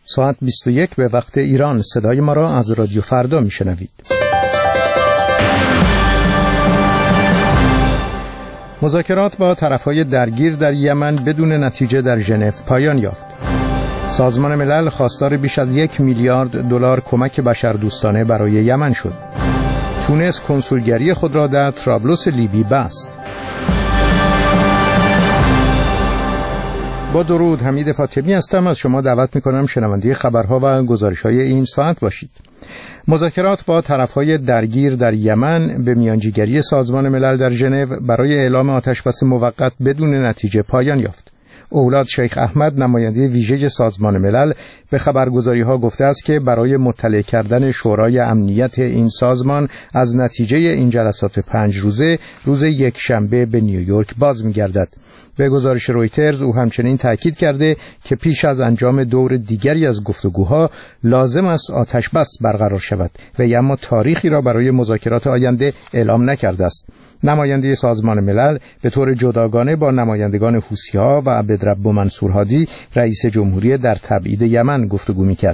ساعت 21 به وقت ایران. صدای ما را از رادیو فردا میشنوید. مذاکرات با طرفهای درگیر در یمن بدون نتیجه در ژنو پایان یافت. سازمان ملل خواستار بیش از 1 میلیارد دلار کمک بشردوستانه برای یمن شد. تونس کنسولگری خود را در طرابلس لیبی بست. با درود، حمید فاطمی هستم. از شما دعوت می‌کنم شنونده خبرها و گزارش‌های این ساعت باشید. مذاکرات با طرف‌های درگیر در یمن به میانجیگری سازمان ملل در ژنو برای اعلام آتشبس موقت بدون نتیجه پایان یافت. اولاد شیخ احمد، نماینده ویژه سازمان ملل، به خبرگزاری‌ها گفته است که برای مطلع کردن شورای امنیت این سازمان از نتیجه این جلسات 5 روزه روز یکشنبه به نیویورک باز می‌گردد. به گزارش رویترز او همچنین تاکید کرده که پیش از انجام دور دیگری از گفتگوها لازم است آتشبس برقرار شود و اما تاریخی را برای مذاکرات آینده اعلام نکرده است. نماینده سازمان ملل به طور جداگانه با نمایندگان حوثی‌ها و عبدالرب منصور هادی رئیس جمهوری در تبعید یمن گفتگو می‌کرد.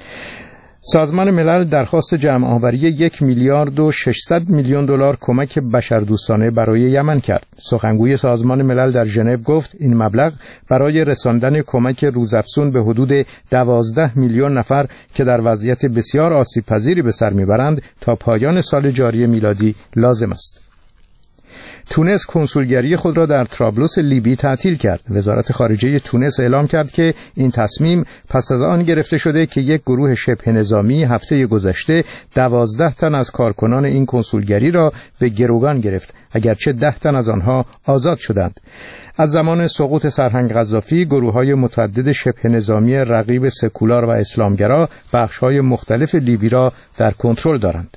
سازمان ملل درخواست جمع‌آوری 1 میلیارد و 600 میلیون دلار کمک بشردوستانه برای یمن کرد. سخنگوی سازمان ملل در ژنو گفت این مبلغ برای رساندن کمک روزافزون به حدود 12 میلیون نفر که در وضعیت بسیار آسیب‌پذیری به سر میبرند تا پایان سال جاری میلادی لازم است. تونس کنسولگری خود را در طرابلس لیبی تعطیل کرد. وزارت خارجه تونس اعلام کرد که این تصمیم پس از آن گرفته شده که یک گروه شبه نظامی هفته گذشته 12 تن از کارکنان این کنسولگری را به گروگان گرفت، اگرچه 10 تن از آنها آزاد شدند. از زمان سقوط سرهنگ قذافی گروه‌های متعدد شبه نظامی رقیب سکولار و اسلامگرا بخش‌های مختلف لیبی را در کنترل دارند.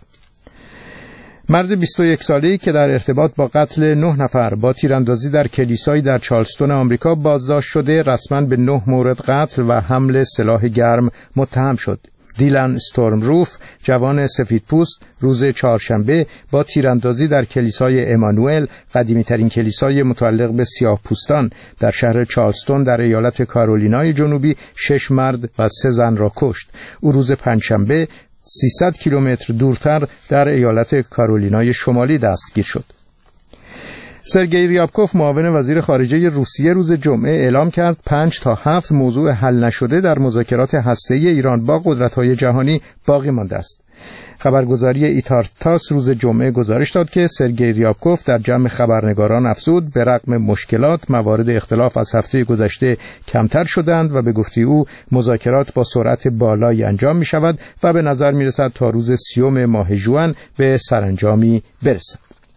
مرد 21 ساله‌ای که در ارتباط با قتل 9 نفر با تیراندازی در کلیسایی در چارلستون آمریکا بازداشت شده، رسما به 9 مورد قتل و حمل سلاح گرم متهم شد. دیلان استورمروف، جوان سفیدپوست، روز چهارشنبه با تیراندازی در کلیسای امانوئل، قدیمی‌ترین کلیسای متعلق به سیاه‌پوستان در شهر چارلستون در ایالت کارولینای جنوبی 6 مرد و 3 زن را کشت. او روز پنجشنبه 300 کیلومتر دورتر در ایالت کارولینای شمالی دستگیر شد. سرگئی ریابکوف، معاون وزیر خارجه روسیه، روز جمعه اعلام کرد 5 تا 7 موضوع حل نشده در مذاکرات هسته‌ای ایران با قدرت‌های جهانی باقی مانده است. خبرگزاری ایتارتاس روز جمعه گزارش داد که سرگئی ریابکوف در جمع خبرنگاران افزود به رغم مشکلات موارد اختلاف از هفته گذشته کمتر شدند و به گفته او مذاکرات با سرعت بالایی انجام می شود و به نظر می رسد تا روز 30 ماه ژوئن به سرانجامی برسد.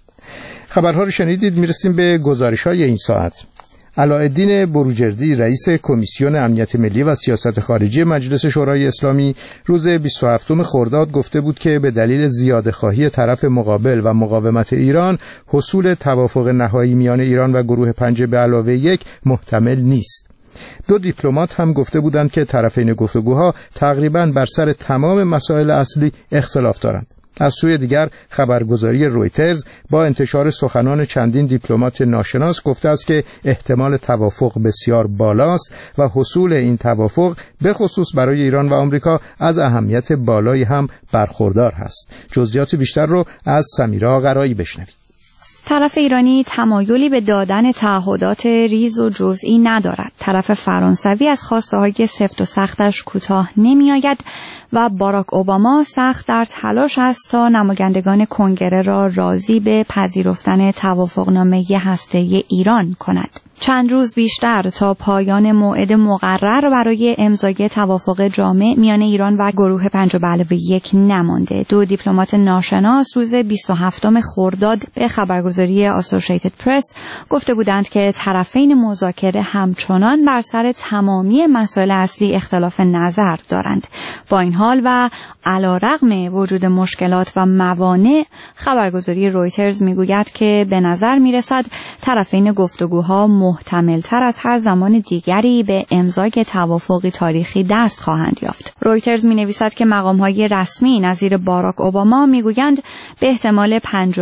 خبرها رو شنیدید. می رسیم به گزارش‌های این ساعت. علاءالدین بروجردی، رئیس کمیسیون امنیت ملی و سیاست خارجی مجلس شورای اسلامی، روز 27 خرداد گفته بود که به دلیل زیاده‌خواهی طرف مقابل و مقاومت ایران، حصول توافق نهایی میان ایران و گروه 5 به علاوه 1 محتمل نیست. 2 دیپلمات هم گفته بودند که طرفین گفتگوها تقریباً بر سر تمام مسائل اصلی اختلاف دارند. از سوی دیگر خبرگزاری رویترز با انتشار سخنان چندین دیپلمات ناشناس گفته است که احتمال توافق بسیار بالاست و حصول این توافق به خصوص برای ایران و آمریکا از اهمیت بالایی هم برخوردار هست. جزئیات بیشتر رو از سمیرا قرایی بشنوید. طرف ایرانی تمایلی به دادن تعهدات ریز و جزئی ندارد. طرف فرانسوی از خواسته‌های سفت و سختش کوتاه نمی‌آید و باراک اوباما سخت در تلاش است تا نمایندگان کنگره را راضی به پذیرفتن توافقنامه هسته‌ای ایران کند. چند روز بیشتر تا پایان موعد مقرر برای امضای توافق جامع میان ایران و گروه 5 به علاوه 1 نمانده. 2 دیپلمات ناشناس روز 27 خرداد به خبرگزاری اسوسییتد پرس گفته بودند که طرفین مذاکره همچنان بر سر تمامی مسائل اصلی اختلاف نظر دارند. با این حال و علیرغم وجود مشکلات و موانع، خبرگزاری رویترز میگوید که به نظر میرسد طرفین گفتگوها محتمل‌تر از هر زمان دیگری به امضای توافقی تاریخی دست خواهند یافت. رویترز می‌نویسد که مقام‌های رسمی نظیر باراک اوباما می‌گویند به احتمال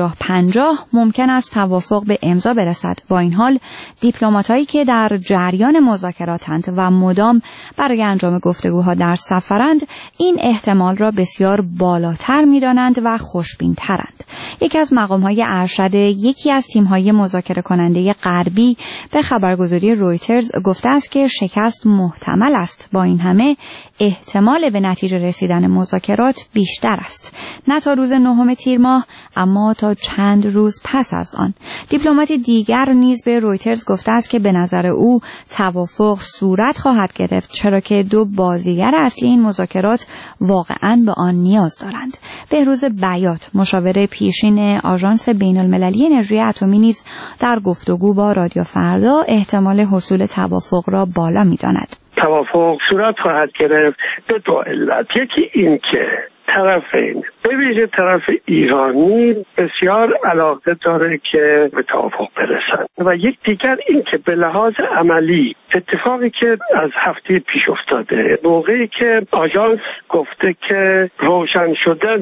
50-50 ممکن است توافق به امضا برسد. با این حال دیپلمات‌هایی که در جریان مذاکراتند و مدام برای انجام گفتگوها در سفرند این احتمال را بسیار بالاتر می‌دانند و خوشبین‌ترند. یکی از مقام‌های ارشد یکی از تیم‌های مذاکره کننده غربی به خبرگزاری رویترز گفته است که شکست محتمل است. با این همه احتمال به نتیجه رسیدن مذاکرات بیشتر است، نه تا روز 9 تیر ماه اما تا چند روز پس از آن. دیپلمات دیگر نیز به رویترز گفته است که به نظر او توافق صورت خواهد گرفت، چرا که دو بازیگر اصلی این مذاکرات واقعاً به آن نیاز دارند. بهروز بیات، مشاور پیشین آژانس بین‌المللی انرژی اتمی نیز در گفتگو با رادیو فردا احتمال حصول توافق را بالا می‌داند. توافق صورت خواهد گرفت به دو علت. یکی این که طرفین به ویژه طرف ایرانی بسیار علاقه داره که به توافق برسن و یک دیگر این که به لحاظ عملی اتفاقی که از هفته پیش افتاده، موقعی که آژانس گفته که روشن شدن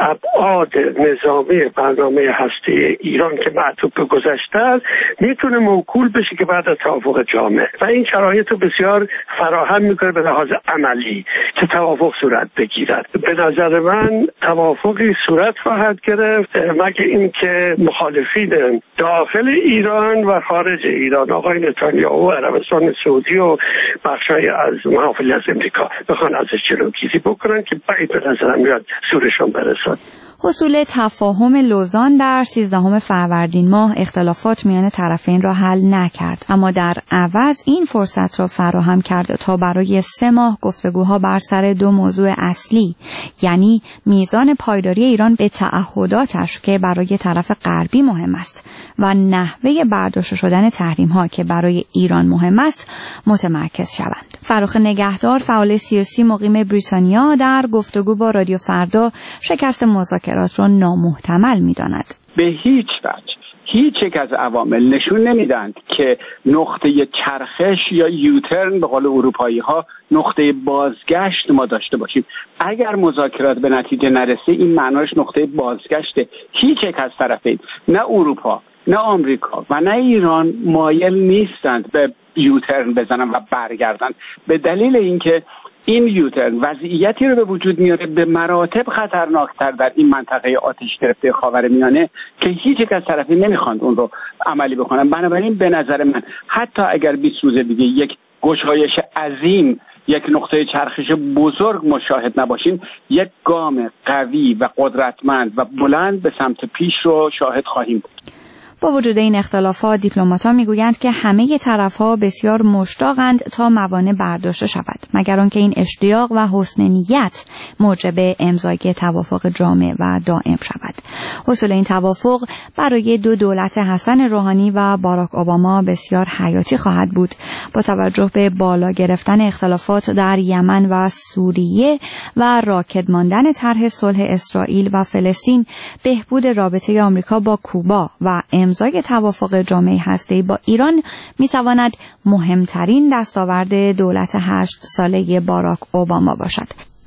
ابعاد نظامی برنامه هسته ایران که معطوف به گذشته است میتونه موکول بشه که بعد از توافق جامع و این شرایط رو بسیار فراهم میکنه به لحاظ عملی که توافق صورت بگیرد. به نظر من توافقی صورت خواهد گرفت مگر اینکه مخالفین داخل ایران و خارج ایران، آقای نتانیاهو و عربستان سعودی و بخشای از محافلی از امریکا بخوان ازش جلوگیری بکنن که بعید به نظرم میاد زورشون برسد. حصول تفاهم لوزان در 13 فروردین ماه اختلافات میان طرفین را حل نکرد، اما در عوض این فرصت را فراهم کرد تا برای 3 ماه گفتگوها بر سر 2 موضوع اصلی، یعنی میزان پایداری ایران به تعهداتش که برای طرف غربی مهم است و نحوه برداشته شدن تحریم‌ها که برای ایران مهم است متمرکز شوند. فراخ نگهدار، فعال سیاسی مقیم بریتانیا، در گفتگو با رادیو فردا شکست مذاکرات را نامحتمل می‌داند. به هیچ وجه هیچ یک از عوامل نشون نمیدن که نقطه چرخش یا یوترن به قول اروپایی‌ها نقطه بازگشت ما داشته باشیم. اگر مذاکرات به نتیجه نرسه این معناش نقطه بازگشته. هیچ یک از طرفین، نه اروپا نه آمریکا و نه ایران مایل نیستند به یوترن بزنن و برگردن، به دلیل اینکه این یوترن وضعیتی رو به وجود میاره به مراتب خطرناکتر در این منطقه آتش گرفته خاورمیانه که هیچ یک از طرفین نمیخواند اون رو عملی بکنن. بنابراین به نظر من حتی اگر 20 روز دیگه یک گشایش عظیم، یک نقطه چرخش بزرگ مشاهد نباشیم، یک گام قوی و قدرتمند و بلند به سمت پیش رو شاهد خواهیم بود. با وجود این اختلافات، دیپلمات‌ها میگویند که همه طرف‌ها بسیار مشتاقند تا موانع برداشته شود، مگر آنکه این اشتیاق و حسن نیت موجب امضای توافق جامع و دائم شود. حصول این توافق برای 2 دولت حسن روحانی و باراک اوباما بسیار حیاتی خواهد بود. با توجه به بالا گرفتن اختلافات در یمن و سوریه و راکد ماندن طرح صلح اسرائیل و فلسطین، بهبود رابطه آمریکا با کوبا و امضای توافق جامع هسته‌ای با ایران می‌تواند مهمترین دستاورد دولت 8 ساله باراک اوباما باشد.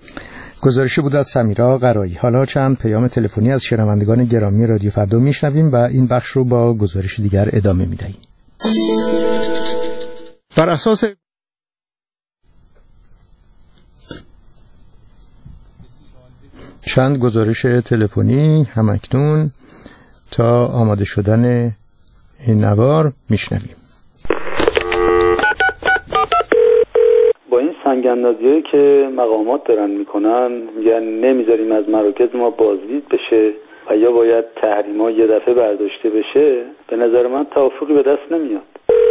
گزارشی بود از سمیرا قرایی. حالا چند پیام تلفنی از شنوندگان گرامی رادیو فردا میشنویم و این بخش رو با گزارش دیگر ادامه میدهیم. بر اساس چند گزارش تلفنی همکنون تا آماده شدن این نوار میشنویم. با این سنگ‌اندازی‌هایی که مقامات دارن میکنن، میگن نمیذاریم از مراکز ما بازدید بشه و یا باید تحریم‌ها یه دفعه برداشته بشه، به نظر من توافقی به دست نمیاد.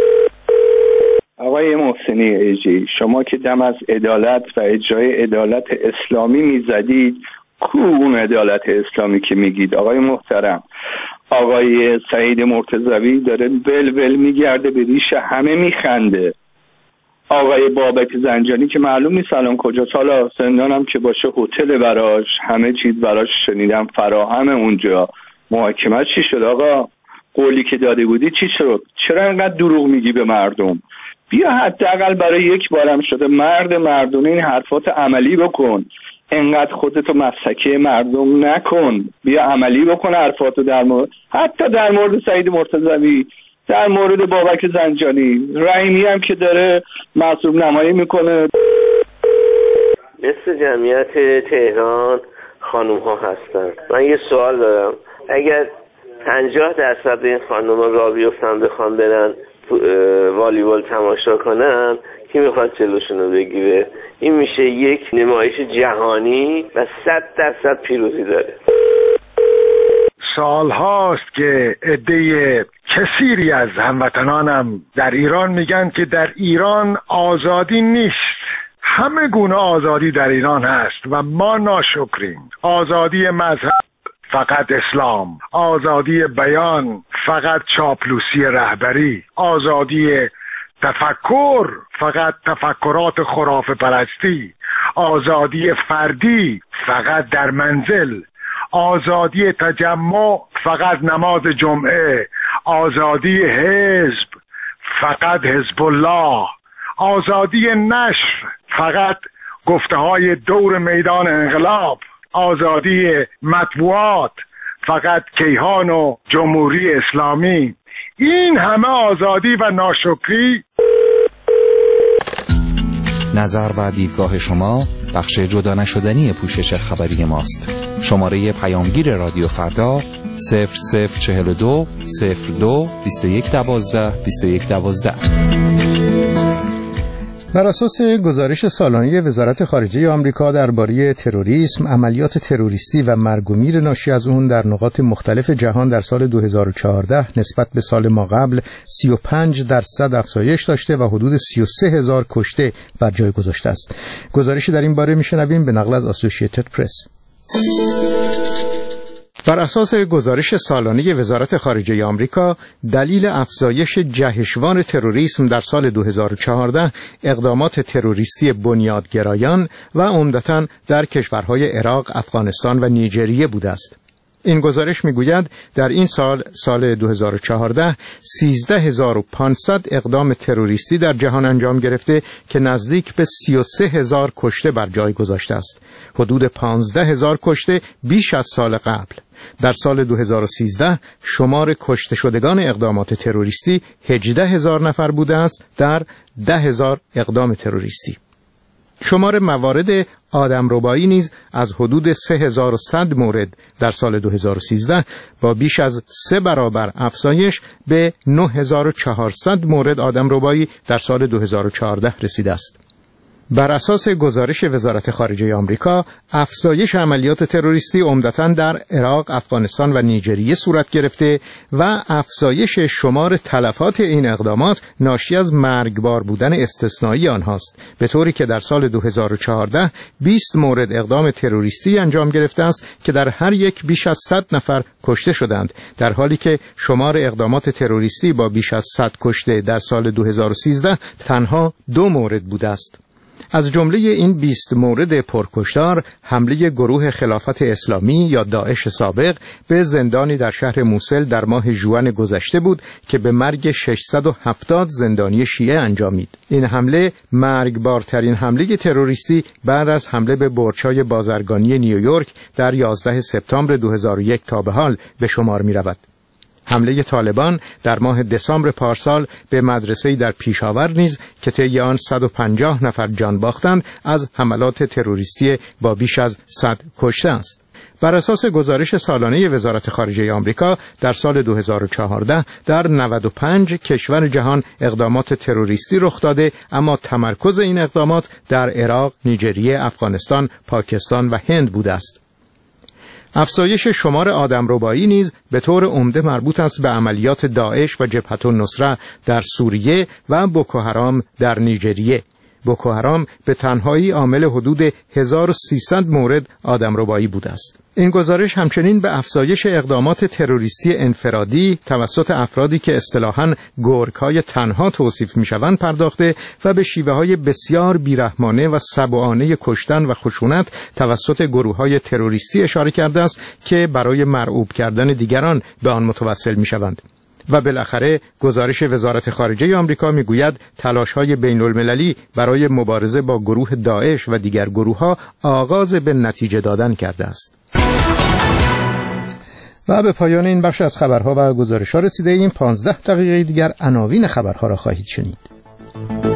آقای محسنی ایجی، شما که دم از عدالت و اجرای عدالت اسلامی میزدید، کو اون عدالت اسلامی که میگید؟ آقای محترم، آقای سعید مرتضوی داره ول میگرده به ریش همه میخنده. آقای بابک زنجانی که معلوم نیست الان کجاست، حالا زندانم که باشه هتل براش، همه چیز براش شنیدم فراهم اونجا. محاکمه چی شد آقا؟ قولی که داده بودی چی شد؟ چرا اینقدر دروغ میگی به مردم؟ بیا حداقل برای یک بارم شده مردونه این حرفات عملی بکن. انقدر خودتو مسخره مردم نکن، بیا عملی بکن حرفاتو حتی در مورد سعید مرتضوی، در مورد بابک زنجانی، رحیمی هم که داره معصوم نمایی میکنه. مثل جمعیت تهران خانوم ها هستن. من یه سوال دارم، اگر 50% این خانوم ها راه بیفتن بخوان برن والیبال تماشا کنن، کی میخواد جلوشونو بگیره؟ این میشه یک نمایش جهانی و 100% پیروزی داره. سال هاست که عده کثیری از هموطنانم در ایران میگن که در ایران آزادی نیست. همه گونه آزادی در ایران هست و ما ناشکریم. آزادی مذهب فقط اسلام، آزادی بیان فقط چاپلوسی رهبری، آزادی تفکر فقط تفکرات خرافه پرستی، آزادی فردی فقط در منزل، آزادی تجمع فقط نماز جمعه، آزادی حزب فقط حزب الله، آزادی نشر فقط گفته های دور میدان انقلاب، آزادی مطبوعات فقط کیهان و جمهوری اسلامی. این همه آزادی و ناشکری. نظر و دیدگاه شما بخش جدا نشدنی پوشش خبری ماست. شماره پیامگیر رادیو فردا 0042 02 2112 2112. بر اساس گزارش سالانه وزارت خارجه آمریکا درباره تروریسم، عملیات تروریستی و مرگ و میر ناشی از اون در نقاط مختلف جهان در سال 2014 نسبت به سال ما قبل 35% افزایش داشته و حدود 33,000 کشته بر جای گذاشته است. گزارشی در این باره میشنویم به نقل از اسوسییتد پرس. بر اساس گزارش سالانه وزارت خارجه آمریکا، دلیل افزایش جهشوار تروریسم در سال 2014 اقدامات تروریستی بنیادگرایان و عمدتاً در کشورهای عراق، افغانستان و نیجریه بوده است. این گزارش میگوید در این سال 2014 13,500 اقدام تروریستی در جهان انجام گرفته که نزدیک به 33,000 کشته بر جای گذاشته است. حدود 15,000 کشته بیش از سال قبل. در سال 2013 شمار کشته شدگان اقدامات تروریستی 18,000 نفر بوده است در 10,000 اقدام تروریستی. شمار موارد آدمربایی نیز از حدود 3,100 مورد در سال 2013 با بیش از 3 برابر افزایش به 9,400 مورد آدمربایی در سال 2014 رسیده است. بر اساس گزارش وزارت خارجه آمریکا، افزایش عملیات تروریستی عمدتاً در عراق، افغانستان و نیجریه صورت گرفته و افزایش شمار تلفات این اقدامات ناشی از مرگبار بودن استثنایی آنهاست، به طوری که در سال 2014 20 مورد اقدام تروریستی انجام گرفته است که در هر یک بیش از 100 نفر کشته شدند، در حالی که شمار اقدامات تروریستی با بیش از 100 کشته در سال 2013 تنها 2 مورد بوده است. از جمله این 20 مورد پرکشتار، حمله گروه خلافت اسلامی یا داعش سابق به زندانی در شهر موصل در ماه ژوئن گذشته بود که به مرگ 670 زندانی شیعه انجامید. این حمله مرگبارترین حمله تروریستی بعد از حمله به برج‌های بازرگانی نیویورک در 11 سپتامبر 2001 تا به حال به شمار می رود. حمله طالبان در ماه دسامبر پارسال به مدرسه‌ای در پیشاور نیز که طی آن 150 نفر جان باختند از حملات تروریستی با بیش از 100 کشته است. بر اساس گزارش سالانه وزارت خارجه آمریکا در سال 2014 در 95 کشور جهان اقدامات تروریستی رخ داده، اما تمرکز این اقدامات در عراق، نیجریه، افغانستان، پاکستان و هند بوده است. افزایش شمار آدمربایی نیز به طور عمده مربوط است به عملیات داعش و جبهة النصره در سوریه و بوکوحرام در نیجریه. بوکوحرام به تنهایی عامل حدود 1300 مورد آدمربایی بوده است. این گزارش همچنین به افزایش اقدامات تروریستی انفرادی توسط افرادی که اصطلاحاً گرگ‌های تنها توصیف می‌شوند پرداخته و به شیوه‌های بسیار بیرحمانه و سبوعانه کشتن و خشونت توسط گروه‌های تروریستی اشاره کرده است که برای مرعوب کردن دیگران به آن متوسل می‌شوند. و بالاخره گزارش وزارت خارجه آمریکا میگوید تلاش‌های بین‌المللی برای مبارزه با گروه داعش و دیگر گروه‌ها آغاز به نتیجه دادن کرده است. و به پایان این بخش از خبرها و گزارش‌ها رسیده ایم. 15 دقیقه دیگر عناوین خبرها را خواهید شنید.